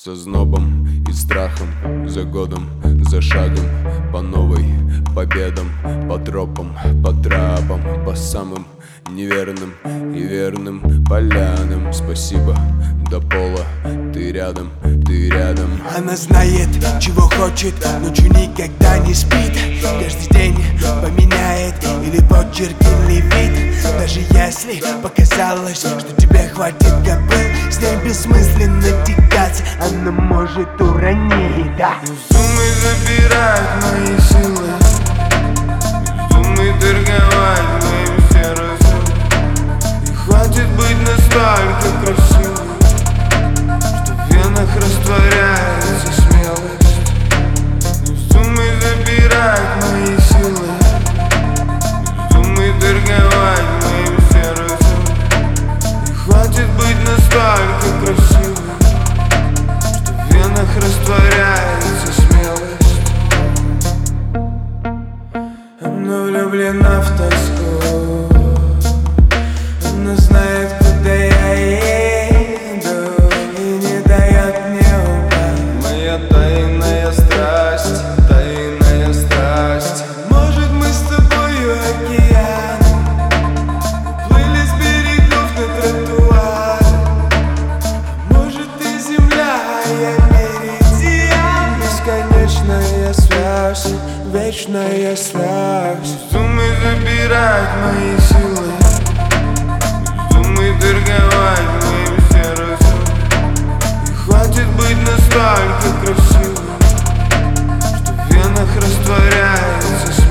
Со знобом и страхом, за годом, за шагом, по новой победам, по тропам, по трапам, по самым неверным и верным полянам. Спасибо до пола, ты рядом, ты рядом. Она знает, чего хочет, ночью никогда не спит. Каждый день поменяет или почерк, или вид. Даже если показалось, что тебе хватит копыл, с ней бессмысленно тягаться, она может уронить, да. Вздумай забирать мои силы, вздумай торговать моим сердцем. И хватит быть настолько красивым, что в венах растворяется смелость. Вздумай забирать мои силы, вздумай торговать моим сердцем. И хватит быть настолько красивым, что в венах растворяется смелость. Она влюблена в тоску, она знает, куда я еду, и не дает мне упасть. Моя тайная страсть, тайная страсть. Может, мы с тобою океан, плыли с берегов на тротуар. Может, ты земля, а я меридиан. Бесконечная связь, вечная связь. Вздумай забирать мои силы, вздумай торговать моим сердцем. И хватит быть настолько красивым, что в венах растворяется